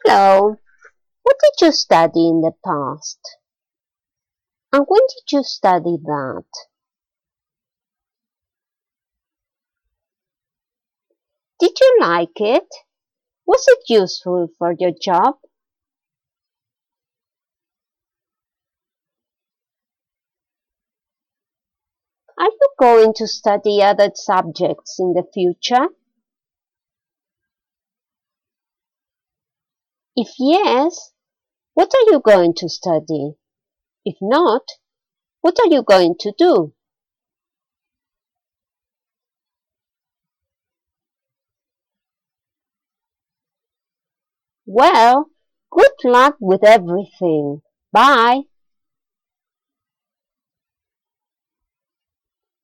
Hello, what did you study in the past? And when did you study that? Did you like it? Was it useful for your job? Are you going to study other subjects in the future? If yes, what are you going to study? If not, what are you going to do? Well, good luck with everything. Bye.